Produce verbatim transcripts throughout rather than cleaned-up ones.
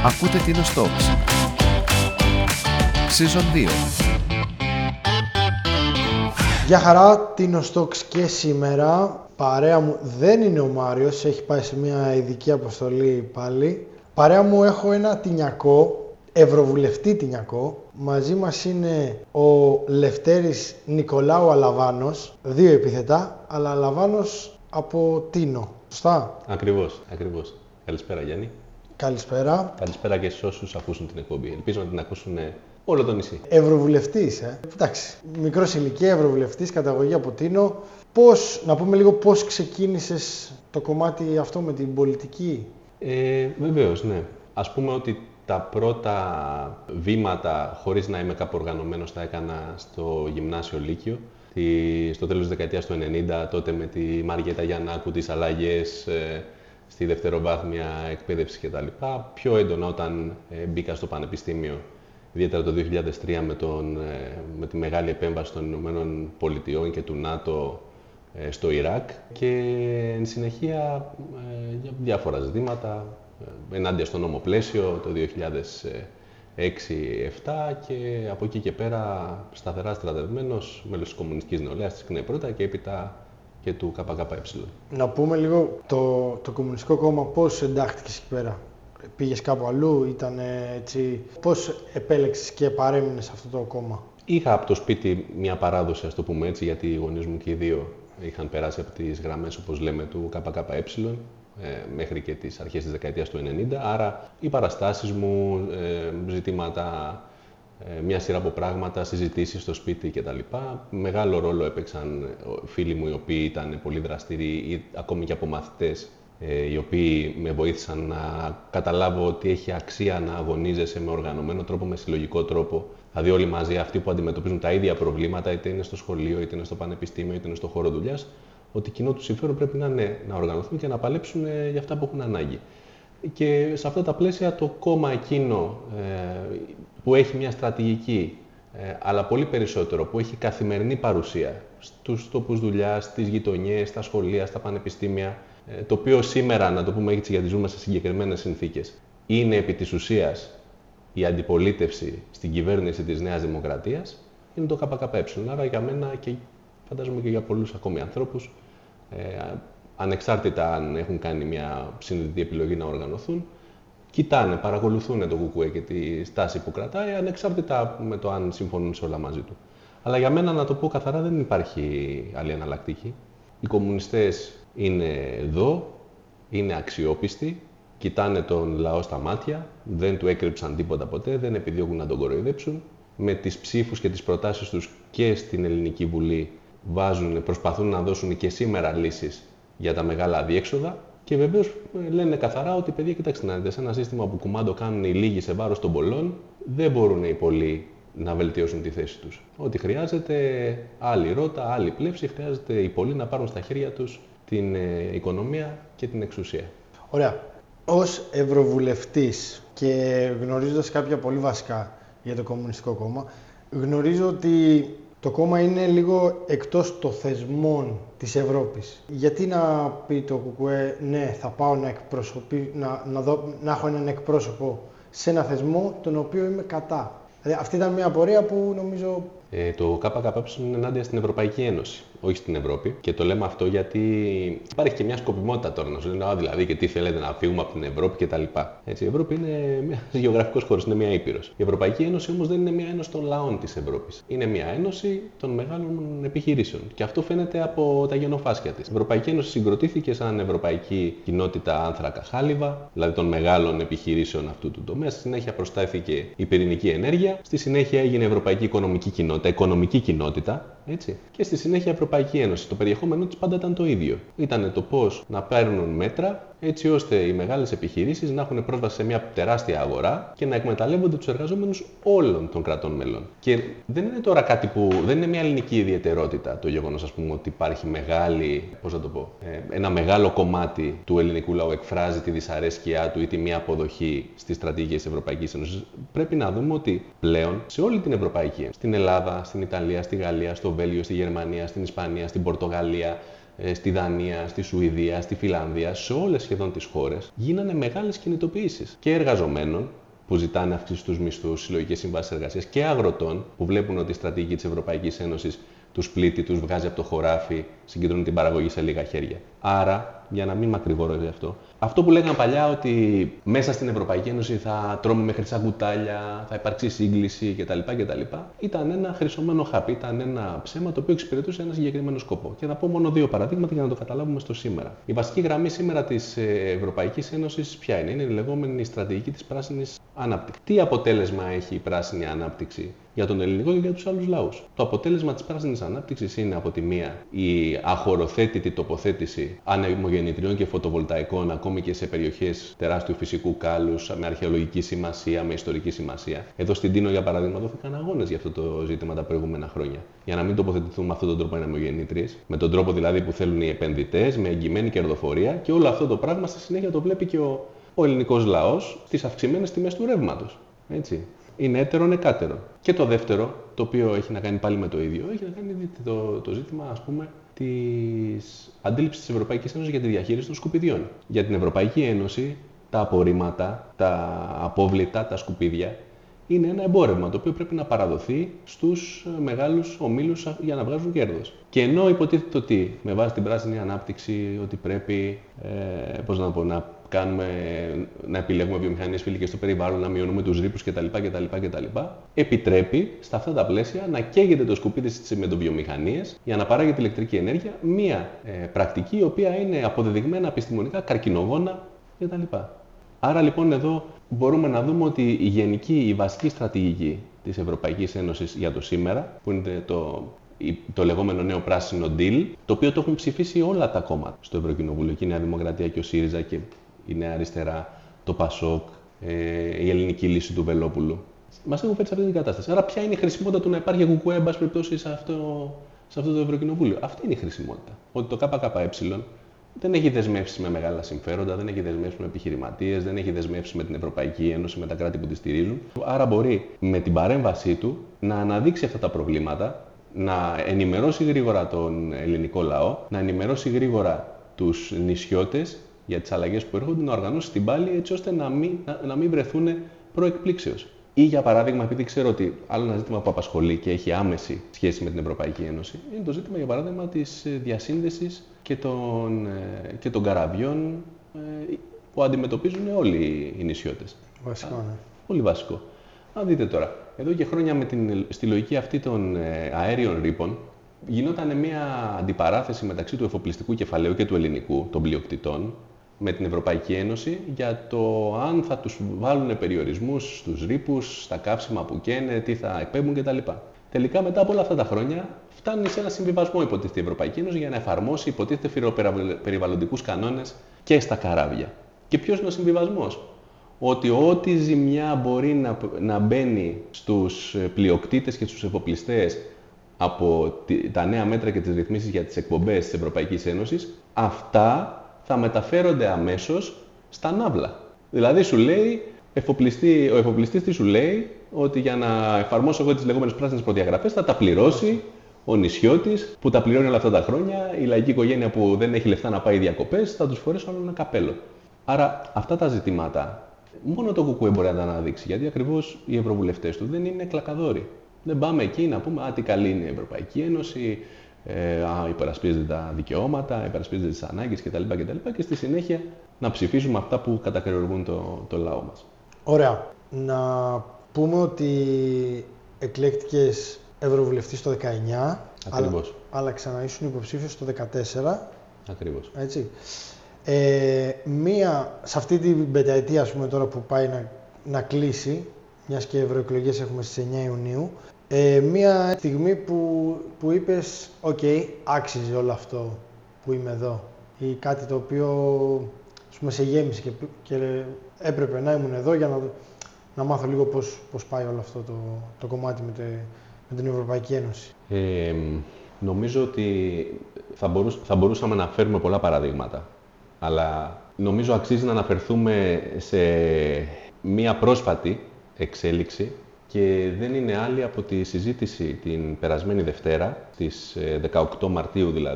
Ακούτε Tino Talks Season δύο. Γεια χαρά, Tino Talks και σήμερα. Παρέα μου δεν είναι ο Μάριος, έχει πάει σε μια ειδική αποστολή πάλι. Παρέα μου έχω ένα τινιακό, ευρωβουλευτή τινιακό. Μαζί μας είναι ο Λευτέρης Νικολάου Αλαβάνος, δύο επίθετα, αλλά Αλαβάνος από Τίνο. Σωστά? Ακριβώς, ακριβώς. Καλησπέρα Γιάννη. Καλησπέρα. Καλησπέρα και σε όσους ακούσουν την εκπομπή. Ελπίζω να την ακούσουν όλο το νησί. Ευρωβουλευτής, ε. Εντάξει, μικρός ηλικία, ευρωβουλευτής, καταγωγή από Τίνο. Πώς, να πούμε λίγο πώς ξεκίνησες το κομμάτι αυτό με την πολιτική? Ε, βεβαίως, ναι. Ας πούμε ότι τα πρώτα βήματα, χωρίς να είμαι κάπου οργανωμένος, τα έκανα στο γυμνάσιο Λύκειο. Στο τέλος της δεκαετίας του ενενήντα, τότε με τη Μαριέτα Γιαννάκου, τις αλλαγές ε, στη δευτεροβάθμια εκπαίδευση κτλ. Πιο έντονα όταν ε, μπήκα στο πανεπιστήμιο, ιδιαίτερα το δύο χιλιάδες τρία με, τον, ε, με τη μεγάλη επέμβαση των Ηνωμένων Πολιτειών και του ΝΑΤΟ ε, στο Ιράκ και εν συνεχεία ε, για διάφορα ζητήματα, ε, ενάντια στο νόμο πλαίσιο το δύο χιλιάδες έξι επτά και από εκεί και πέρα σταθερά στρατευμένος, μέλος της Κομμουνιστικής Νεολαίας της ΚΝΕ και έπειτα και του ΚΚΕ. Να πούμε λίγο το, το Κομμουνιστικό Κόμμα πώς εντάχθηκες εκεί πέρα? Πήγες κάπου αλλού, ήταν έτσι? Πώς επέλεξες και παρέμεινες σε αυτό το κόμμα? Είχα από το σπίτι μια παράδοση, ας το πούμε έτσι, γιατί οι γονείς μου και οι δύο είχαν περάσει από τις γραμμές, όπως λέμε, του ΚΚΕ μέχρι και τις αρχές της δεκαετίας του ενενήντα. Άρα οι παραστάσεις μου, ζητήματα, μια σειρά από πράγματα, συζητήσεις στο σπίτι κτλ. Μεγάλο ρόλο έπαιξαν φίλοι μου οι οποίοι ήταν πολύ δραστήριοι ή ακόμη και από μαθητές, οι οποίοι με βοήθησαν να καταλάβω ότι έχει αξία να αγωνίζεσαι με οργανωμένο τρόπο, με συλλογικό τρόπο. Δηλαδή όλοι μαζί αυτοί που αντιμετωπίζουν τα ίδια προβλήματα, είτε είναι στο σχολείο, είτε είναι στο πανεπιστήμιο, είτε είναι στο χώρο δουλειάς, ότι κοινό του συμφέρον πρέπει να είναι να οργανωθούν και να παλέψουν για αυτά που έχουν ανάγκη. Και σε αυτά τα πλαίσια το κόμμα εκείνο ε, που έχει μια στρατηγική, ε, αλλά πολύ περισσότερο που έχει καθημερινή παρουσία στους τόπους δουλειάς, στις γειτονιές, στα σχολεία, στα πανεπιστήμια, ε, το οποίο σήμερα, να το πούμε έτσι γιατί ζούμε σε συγκεκριμένες συνθήκες, είναι επί της ουσίας η αντιπολίτευση στην κυβέρνηση της Νέας Δημοκρατίας, είναι το ΚΚΕ. Άρα για μένα και φαντάζομαι και για πολλούς ακόμη ανθρώπους, ε, ανεξάρτητα αν έχουν κάνει μια συνειδητή επιλογή να οργανωθούν, κοιτάνε, παρακολουθούν το ΚΚΕ και τη στάση που κρατάει, ανεξάρτητα με το αν συμφωνούν σε όλα μαζί του. Αλλά για μένα, να το πω καθαρά, δεν υπάρχει άλλη εναλλακτική. Οι κομμουνιστές είναι εδώ, είναι αξιόπιστοι, κοιτάνε τον λαό στα μάτια, δεν του έκρυψαν τίποτα ποτέ, δεν επιδιώκουν να τον κοροϊδέψουν. Με τις ψήφους και τις προτάσεις τους και στην Ελληνική Βουλή βάζουν, προσπαθούν να δώσουν και σήμερα λύσεις για τα μεγάλα αδιέξοδα και βεβαίως λένε καθαρά ότι, παιδιά, κοιτάξτε να δείτε, σε ένα σύστημα που κουμάντο κάνουν οι λίγοι σε βάρος των πολλών, δεν μπορούν οι πολλοί να βελτιώσουν τη θέση τους. Ό,τι χρειάζεται, άλλη ρότα, άλλη πλεύση, χρειάζεται οι πολλοί να πάρουν στα χέρια τους την ε, οικονομία και την εξουσία. Ωραία. Ως ευρωβουλευτής και γνωρίζοντας κάποια πολύ βασικά για το Κομμουνιστικό Κόμμα, γνωρίζω ότι το κόμμα είναι λίγο εκτός των θεσμών της Ευρώπης. Γιατί να πει το ΚΚΕ, ναι, θα πάω να, να, να, δω, να έχω έναν εκπρόσωπο σε ένα θεσμό τον οποίο είμαι κατά? Δηλαδή, αυτή ήταν μια απορία που νομίζω... Ε, το ΚΚΕ είναι ενάντια στην Ευρωπαϊκή Ένωση, όχι στην Ευρώπη. Και το λέμε αυτό γιατί υπάρχει και μια σκοπιμότητα τώρα να σου λένε, δηλαδή, και τι θέλετε να φύγουμε από την Ευρώπη κτλ. Έτσι, η Ευρώπη είναι ένα γεωγραφικός χώρος, είναι μια ήπειρος. Η Ευρωπαϊκή Ένωση όμως δεν είναι μια ένωση των λαών της Ευρώπης. Είναι μια ένωση των μεγάλων επιχειρήσεων. Και αυτό φαίνεται από τα γενοφάσκια της. Η Ευρωπαϊκή Ένωση συγκροτήθηκε σαν Ευρωπαϊκή Κοινότητα Άνθρακα Χάλιβα, δηλαδή των μεγάλων επιχειρήσεων αυτού του τομέα. Στη συνέχεια προστάθηκε η πυρηνική ενέργεια. Στη συνέχεια έγινε Ευρωπαϊκή Οικονομική Κοινότητα, Οικονομική Κοινότητα. Έτσι. Και στη συνέχεια η Ευρωπαϊκή Ένωση. Το περιεχόμενο της πάντα ήταν το ίδιο. Ήταν το πώς να παίρνουν μέτρα έτσι ώστε οι μεγάλες επιχειρήσεις να έχουν πρόσβαση σε μια τεράστια αγορά και να εκμεταλλεύονται τους εργαζόμενους όλων των κρατών μελών. Και δεν είναι τώρα κάτι που δεν είναι μια ελληνική ιδιαιτερότητα το γεγονός, ας πούμε, ότι υπάρχει μεγάλη, πώς θα το πω, ένα μεγάλο κομμάτι του ελληνικού λαού εκφράζει τη δυσαρέσκειά του ή τη μία αποδοχή στις στρατηγικές της Ευρωπαϊκής Ένωσης. Πρέπει να δούμε ότι πλέον σε όλη την Ευρωπαϊκή Ένωση, στην Ελλάδα, στην Ιταλία, στη Γαλλία, στο Βέλγιο, στη Γερμανία, στην Ισπανία, στην Πορτογαλία, στη Δανία, στη Σουηδία, στη Φινλανδία, σε όλες σχεδόν τις χώρες, γίνανε μεγάλες κινητοποιήσεις και εργαζομένων που ζητάνε αυξήσεις στους μισθούς, συλλογικές συμβάσεις εργασίας και αγροτών που βλέπουν ότι η στρατηγική της Ευρωπαϊκής Ένωσης τους πλήττει, τους βγάζει από το χωράφι, συγκεντρώνει την παραγωγή σε λίγα χέρια. Άρα, για να μην μακρηγορώ γι' αυτό, αυτό που λέγανε παλιά ότι μέσα στην Ευρωπαϊκή Ένωση θα τρώμε με χρυσά κουτάλια, θα υπάρξει σύγκληση κτλ. κτλ. Ήταν ένα χρυσωμένο χάπι, ήταν ένα ψέμα το οποίο εξυπηρετούσε ένα συγκεκριμένο σκοπό. Και θα πω μόνο δύο παραδείγματα για να το καταλάβουμε στο σήμερα. Η βασική γραμμή σήμερα της Ευρωπαϊκής Ένωσης ποια είναι? Είναι η λεγόμενη στρατηγική της πράσινης ανάπτυξης. Τι αποτέλεσμα έχει η πράσινη ανάπτυξη για τον ελληνικό και για τους άλλους λαούς? Το αποτέλεσμα της πράσινης ανάπτυξης είναι από τη μία η αχωροθέτητη τοποθέτηση ανεμογεννητριών και φωτοβολταϊκών ακόμη και σε περιοχές τεράστιου φυσικού κάλους, με αρχαιολογική σημασία, με ιστορική σημασία. Εδώ στην Τίνο, για παράδειγμα, δόθηκαν αγώνες για αυτό το ζήτημα τα προηγούμενα χρόνια. Για να μην τοποθετηθούν με αυτόν τον τρόπο ανεμογεννήτριες, με τον τρόπο δηλαδή που θέλουν οι επενδυτές, με εγγυημένη κερδοφορία, και όλο αυτό το πράγμα στη συνέχεια το βλέπει και ο, ο ελληνικός λαός στις αυξημένες τιμές του ρεύματος. Έτσι. Είναι έτερον εκάτερον. Και το δεύτερο, το οποίο έχει να κάνει πάλι με το ίδιο, έχει να κάνει το, το ζήτημα, ας πούμε, της αντίληψης της Ευρωπαϊκής Ένωσης για τη διαχείριση των σκουπιδιών. Για την Ευρωπαϊκή Ένωση, τα απορρίμματα, τα απόβλητα, τα σκουπίδια, είναι ένα εμπόρευμα το οποίο πρέπει να παραδοθεί στους μεγάλους ομίλους για να βγάζουν κέρδος. Και ενώ υποτίθεται ότι με βάση την πράσινη ανάπτυξη ότι πρέπει ε, πώς να, πω, να, κάνουμε, να επιλέγουμε βιομηχανίες φιλικές στο περιβάλλον, να μειώνουμε τους ρήπους κτλ, κτλ, κτλ, επιτρέπει στα αυτά τα πλαίσια να καίγεται το σκουπίδι στις τσιμεντοβιομηχανίες για να παράγεται ηλεκτρική ενέργεια, μία ε, πρακτική η οποία είναι αποδεδειγμένα επιστημονικά καρκινογόνα κτλ. Άρα λοιπόν εδώ μπορούμε να δούμε ότι η γενική, η βασική στρατηγική της Ευρωπαϊκής Ένωσης για το σήμερα, που είναι το, το λεγόμενο νέο πράσινο deal, το οποίο το έχουν ψηφίσει όλα τα κόμματα στο Ευρωκοινοβούλιο, και η Νέα Δημοκρατία και ο ΣΥΡΙΖΑ και η Νέα Αριστερά, το ΠΑΣΟΚ, ε, η ελληνική λύση του Βελόπουλου, μας έχουν φέρει σε αυτή την κατάσταση. Άρα ποια είναι η χρησιμότητα του να υπάρχει κουκουέ, εν πάση περιπτώσει, σε αυτό, σε αυτό το Ευρωκοινοβούλιο? Αυτή είναι η χρησιμότητα. Ότι το ΚΚΕ δεν έχει δεσμεύσει με μεγάλα συμφέροντα, δεν έχει δεσμεύσει με επιχειρηματίες, δεν έχει δεσμεύσει με την Ευρωπαϊκή Ένωση, με τα κράτη που τη στηρίζουν. Άρα μπορεί με την παρέμβασή του να αναδείξει αυτά τα προβλήματα, να ενημερώσει γρήγορα τον ελληνικό λαό, να ενημερώσει γρήγορα τους νησιώτες για τις αλλαγές που έρχονται, να οργανώσει την πάλη έτσι ώστε να μην, να, να μην βρεθούν προεκπλήξεως. Ή για παράδειγμα, επειδή ξέρω ότι άλλο ένα ζήτημα που απασχολεί και έχει άμεση σχέση με την Ευρωπαϊκή Ένωση, είναι το ζήτημα για παράδειγμα της διασύνδεσης και των, και των καραβιών που αντιμετωπίζουν όλοι οι νησιώτες. Βασικό, ναι. Πολύ βασικό. Αν δείτε τώρα, εδώ και χρόνια με την, στη λογική αυτή των αέριων ρήπων, γινόταν μια αντιπαράθεση μεταξύ του εφοπλιστικού κεφαλαίου και του ελληνικού, των πλειοκτητών, με την Ευρωπαϊκή Ένωση για το αν θα τους βάλουν περιορισμούς στους ρήπους, στα καύσιμα που καίνε, τι θα εκπέμπουν κτλ. Τελικά, μετά από όλα αυτά τα χρόνια, φτάνει σε ένα συμβιβασμό, υποτίθεται η Ευρωπαϊκή Ένωση, για να εφαρμόσει υποτίθεται φιλοπεριβαλλοντικούς κανόνες και στα καράβια. Και ποιος είναι ο συμβιβασμός? Ότι ό,τι ζημιά μπορεί να, να μπαίνει στους πλειοκτήτες και στους εφοπλιστές από τα νέα μέτρα και τις ρυθμίσεις για τις εκπομπές της Ευρωπαϊκής Ένωσης, αυτά θα μεταφέρονται αμέσως στα ναύλα. Δηλαδή σου λέει, εφοπλιστή, ο εφοπλιστής τι σου λέει? Ότι για να εφαρμόσω εγώ τις λεγόμενες πράσινες προδιαγραφές θα τα πληρώσει ο νησιώτης που τα πληρώνει όλα αυτά τα χρόνια, η λαϊκή οικογένεια που δεν έχει λεφτά να πάει διακοπές, θα τους φορέσω άλλο ένα καπέλο. Άρα αυτά τα ζητήματα μόνο το ΚΚΕ μπορεί να τα αναδείξει, γιατί ακριβώς οι ευρωβουλευτές του δεν είναι κλακαδόροι. Δεν πάμε εκεί να πούμε, α, τι καλή είναι η Ευρωπαϊκή Ένωση, ε, α, υπερασπίζεται τα δικαιώματα, υπερασπίζεται τις ανάγκες κτλ. κτλ. Και στη συνέχεια να ψηφίσουμε αυτά που κατακαιρουργούν το, το λαό μας. Ωραία. Να πούμε ότι εκλέχτηκες ευρωβουλευτής το δεκαεννιά, Ακριβώς. αλλά, αλλά ξαναήσουν υποψήφιος το δεκατέσσερα. Ακριβώς. Έτσι. Ε, μία, σε αυτή την πενταετία, ας πούμε, τώρα που πάει να, να κλείσει, μιας και ευρωεκλογές έχουμε στις εννιά Ιουνίου, ε, μία στιγμή που, που είπες, οκ, okay, άξιζε όλο αυτό που είμαι εδώ, ή κάτι το οποίο, ας πούμε, σε γέμισε και, και έπρεπε να ήμουν εδώ για να, να μάθω λίγο πώς, πώς πάει όλο αυτό το, το κομμάτι με, τε, με την Ευρωπαϊκή Ένωση. Ε, νομίζω ότι θα, μπορούσ, θα μπορούσαμε να φέρουμε πολλά παραδείγματα, αλλά νομίζω αξίζει να αναφερθούμε σε μία πρόσφατη εξέλιξη και δεν είναι άλλη από τη συζήτηση την περασμένη Δευτέρα, στις δεκαοκτώ Μαρτίου δηλαδή,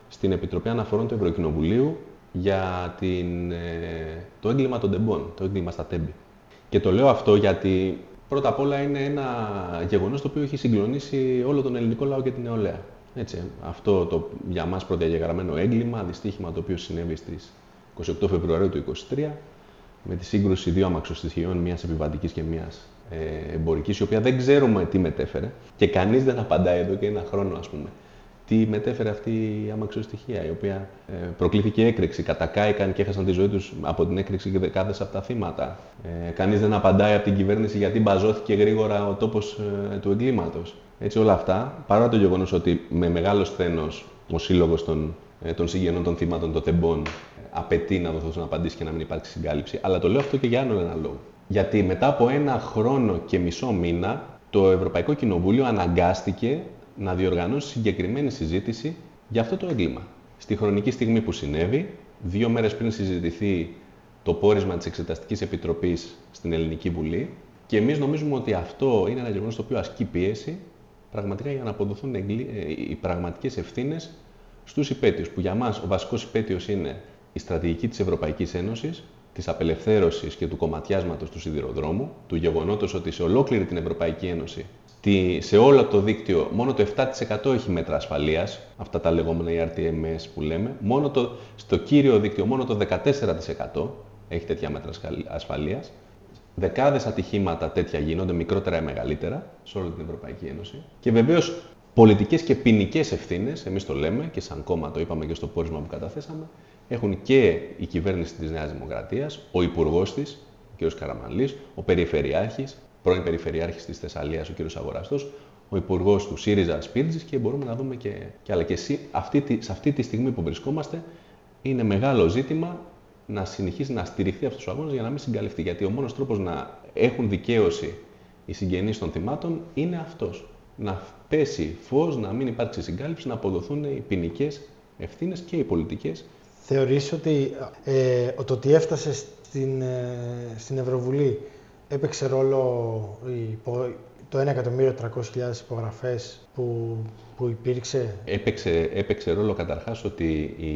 στην Επιτροπή Αναφορών του Ευρωκοινοβουλίου για την, ε, το έγκλημα των τεμπών, το έγκλημα στα τέμπη. Και το λέω αυτό γιατί πρώτα απ' όλα είναι ένα γεγονός το οποίο έχει συγκλονίσει όλο τον ελληνικό λαό και την νεολαία. Έτσι, αυτό το για μας προδιαγεγραμμένο έγκλημα, δυστύχημα το οποίο συνέβη στις είκοσι οκτώ Φεβρουαρίου του είκοσι τρία, με τη σύγκρουση δύο αμαξοστοιχειών, μιας επιβατικής και μιας ε, εμπορικής, η οποία δεν ξέρουμε τι μετέφερε και κανείς δεν απαντάει εδώ και ένα χρόνο, ας πούμε. Τι μετέφερε αυτή η αμαξοστοιχεία, η οποία ε, προκλήθηκε έκρηξη, κατακάηκαν και έχασαν τη ζωή τους από την έκρηξη και δεκάδες από τα θύματα. Ε, κανείς δεν απαντάει από την κυβέρνηση γιατί μπαζώθηκε γρήγορα ο τόπος ε, του εγκλήματος. Έτσι, όλα αυτά, παρά το γεγονός ότι με μεγάλο σθένος ο Σύλλογος των, ε, των Συγγενών των Θύματων των Τεμπών ε, απαιτεί να δοθούν απαντήσεις και να μην υπάρξει συγκάλυψη. Αλλά το λέω αυτό και για άλλο ένα λόγο. Γιατί μετά από ένα χρόνο και μισό μήνα, το Ευρωπαϊκό Κοινοβούλιο αναγκάστηκε να διοργανώσει συγκεκριμένη συζήτηση για αυτό το έγκλημα. Στη χρονική στιγμή που συνέβη, δύο μέρες πριν συζητηθεί το πόρισμα της Εξεταστικής Επιτροπής στην Ελληνική Βουλή, και εμείς νομίζουμε ότι αυτό είναι ένα γεγονός το οποίο ασκεί πίεση πραγματικά για να αποδοθούν οι πραγματικές ευθύνες στους υπαίτιους. Που για μας ο βασικός υπαίτιος είναι η στρατηγική της Ευρωπαϊκής Ένωσης, της απελευθέρωσης και του κομματιάσματος του σιδηροδρόμου, του γεγονότος ότι σε ολόκληρη την Ευρωπαϊκή Ένωση, σε όλο το δίκτυο, μόνο το επτά τοις εκατό έχει μέτρα ασφαλείας, αυτά τα λεγόμενα οι αρ τι εμ ες που λέμε, μόνο το, στο κύριο δίκτυο μόνο το δεκατέσσερα τοις εκατό έχει τέτοια μέτρα ασφαλείας. Δεκάδες ατυχήματα τέτοια γίνονται, μικρότερα ή μεγαλύτερα, σε όλη την Ευρωπαϊκή Ένωση. Και βεβαίως πολιτικές και ποινικές ευθύνες, εμείς το λέμε και σαν κόμμα το είπαμε και στο πόρισμα που καταθέσαμε, έχουν και η κυβέρνηση της Νέας Δημοκρατίας, ο υπουργός της, ο κ. Καραμανλής, ο Περιφερειάρχης, πρώην Περιφερειάρχης της Θεσσαλίας, ο κ. Αγοραστός, ο υπουργός του ΣΥΡΙΖΑ Σπίρτζης, και μπορούμε να δούμε και, και άλλα. Και εσύ, αυτή, σε αυτή τη στιγμή που βρισκόμαστε, είναι μεγάλο ζήτημα να συνεχίσει να στηριχθεί αυτός ο αγώνας για να μην συγκαλυφθεί. Γιατί ο μόνος τρόπος να έχουν δικαίωση οι συγγενείς των θυμάτων είναι αυτός. Να πέσει φως, να μην υπάρξει συγκάλυψη, να αποδοθούν οι ποινικές ευθύνες και οι πολιτικές. Θεωρείς ότι ε, το ότι έφτασε στην, ε, στην Ευρωβουλή έπαιξε ρόλο η, το ένα εκατομμύριο τριακόσιες χιλιάδες υπογραφές που, που υπήρξε? Έπαιξε, έπαιξε ρόλο καταρχάς ότι η,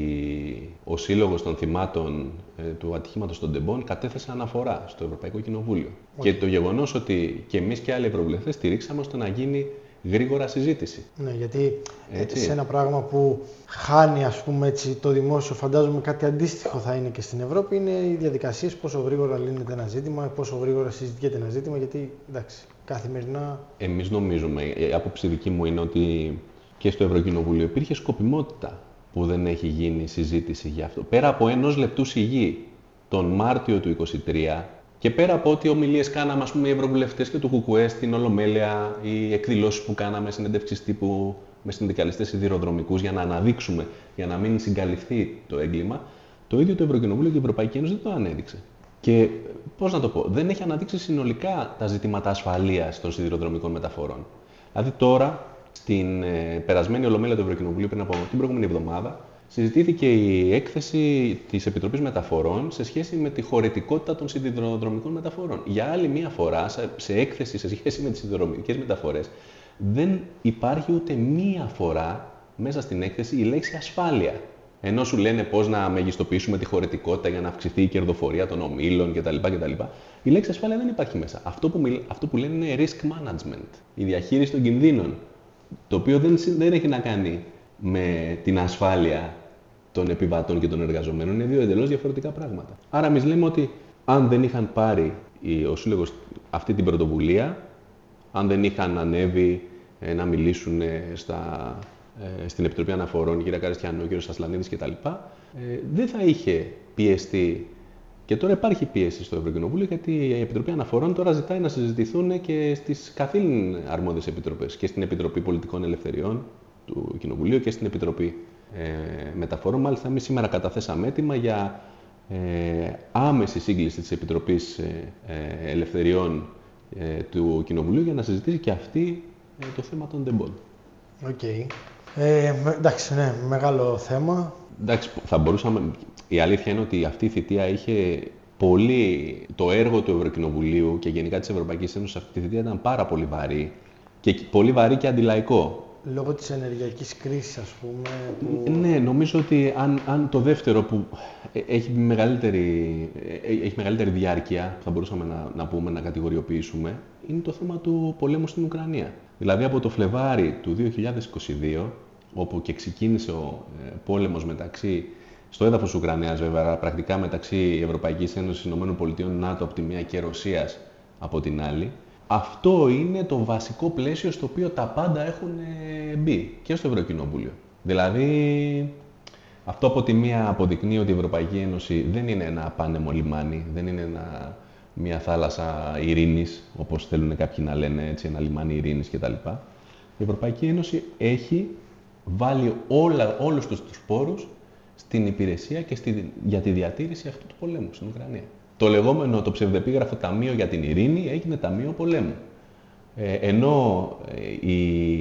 ο Σύλλογος των Θυμάτων ε, του Ατυχήματος των Τεμπών κατέθεσε αναφορά στο Ευρωπαϊκό Κοινοβούλιο. Okay. Και το γεγονός ότι και εμείς και άλλοι ευρωβουλευτές στηρίξαμε ώστε να γίνει γρήγορα συζήτηση. Ναι, γιατί έτσι, σε ένα πράγμα που χάνει, ας πούμε, έτσι, το δημόσιο, φαντάζομαι κάτι αντίστοιχο θα είναι και στην Ευρώπη, είναι οι διαδικασίες, πόσο γρήγορα λύνεται ένα ζήτημα, πόσο γρήγορα συζητιέται ένα ζήτημα, γιατί εντάξει, καθημερινά... Εμείς νομίζουμε, η άποψη δική μου είναι ότι και στο Ευρωκοινοβούλιο υπήρχε σκοπιμότητα που δεν έχει γίνει συζήτηση για αυτό. Πέρα από ενός λεπτού σιγή τον Μάρτιο του είκοσι τρία, και πέρα από ό,τι ομιλίες κάναμε, ας πούμε, οι ευρωβουλευτές και του ΚΚΕ στην Ολομέλεια, οι εκδηλώσεις που κάναμε, συνεντεύξεις τύπου με συνδικαλιστές σιδηροδρομικούς για να αναδείξουμε, για να μην συγκαλυφθεί το έγκλημα, το ίδιο το Ευρωκοινοβούλιο και η Ευρωπαϊκή Ένωση δεν το ανέδειξε. Και πώς να το πω, δεν έχει αναδείξει συνολικά τα ζητήματα ασφαλείας των σιδηροδρομικών μεταφορών. Δηλαδή τώρα, στην ε, περασμένη Ολομέλεια του Ευρωκοινοβουλίου, πριν από την προηγούμενη εβδομάδα, συζητήθηκε η έκθεση της Επιτροπής Μεταφορών σε σχέση με τη χωρητικότητα των σιδηροδρομικών μεταφορών. Για άλλη μία φορά, σε έκθεση σε σχέση με τις σιδηροδρομικές μεταφορές, δεν υπάρχει ούτε μία φορά μέσα στην έκθεση η λέξη ασφάλεια. Ενώ σου λένε πώς να μεγιστοποιήσουμε τη χωρητικότητα για να αυξηθεί η κερδοφορία των ομίλων κτλ. κτλ. Η λέξη ασφάλεια δεν υπάρχει μέσα. Αυτό που, μιλ... Αυτό που λένε είναι risk management, η διαχείριση των κινδύνων. Το οποίο δεν, δεν έχει να κάνει με την ασφάλεια των επιβατών και των εργαζομένων, είναι δύο εντελώς διαφορετικά πράγματα. Άρα, εμείς λέμε ότι αν δεν είχαν πάρει ο Σύλλογος αυτή την πρωτοβουλία, αν δεν είχαν ανέβει ε, να μιλήσουν ε, στα, ε, στην Επιτροπή Αναφορών, η κυρία Καριστιανού, ο κύριος Ασλανίδης κτλ., ε, δεν θα είχε πιεστεί. Και τώρα υπάρχει πίεση στο Ευρωκοινοβούλιο, γιατί η Επιτροπή Αναφορών τώρα ζητάει να συζητηθούν και στις καθήλυν αρμόδιες επιτροπές, και στην Επιτροπή Πολιτικών Ελευθεριών του Κοινοβουλίου και στην Επιτροπή ε, Μεταφορών. Μάλιστα, εμείς σήμερα καταθέσαμε αίτημα για ε, άμεση σύγκληση της Επιτροπής ε, ε, Ελευθεριών ε, του Κοινοβουλίου για να συζητήσει και αυτή ε, το θέμα των τεμπών. Οκ. Okay. Ε, εντάξει, ναι, μεγάλο θέμα. Εντάξει, θα μπορούσαμε... Η αλήθεια είναι ότι αυτή η θητεία είχε πολύ... Το έργο του Ευρωκοινοβουλίου και γενικά της Ευρωπαϊκής Ένωσης αυτή τη θητεία ήταν πάρα πολύ βαρύ και πολύ βαρύ και αντιλαϊκό. λόγω της ενεργειακής κρίσης, ας πούμε. Που... Ναι, νομίζω ότι αν, αν το δεύτερο που έχει μεγαλύτερη, έχει μεγαλύτερη διάρκεια, θα μπορούσαμε να, να πούμε, να κατηγοριοποιήσουμε, είναι το θέμα του πολέμου στην Ουκρανία. Δηλαδή από το Φλεβάρι του δύο χιλιάδες είκοσι δύο, όπου και ξεκίνησε ο ε, πόλεμος μεταξύ, στο έδαφος της Ουκρανίας βέβαια, πρακτικά μεταξύ Ευρωπαϊκής Ένωσης, Ηνωμένων Πολιτειών, ΝΑΤΟ από τη μία και Ρωσίας από την άλλη, αυτό είναι το βασικό πλαίσιο στο οποίο τα πάντα έχουν μπει και στο Ευρωκοινοβούλιο. Δηλαδή, αυτό από τη μία αποδεικνύει ότι η Ευρωπαϊκή Ένωση δεν είναι ένα πάνεμο λιμάνι, δεν είναι ένα, μια θάλασσα ειρήνης, όπως θέλουν κάποιοι να λένε, έτσι, ένα λιμάνι ειρήνης κτλ. Η Ευρωπαϊκή Ένωση έχει βάλει όλα, όλους τους, τους πόρους στην υπηρεσία και στη, για τη διατήρηση αυτού του πολέμου στην Ουκρανία. Το λεγόμενο, το ψευδεπίγραφο Ταμείο για την Ειρήνη έγινε Ταμείο Πολέμου. Ε, ενώ ε, οι,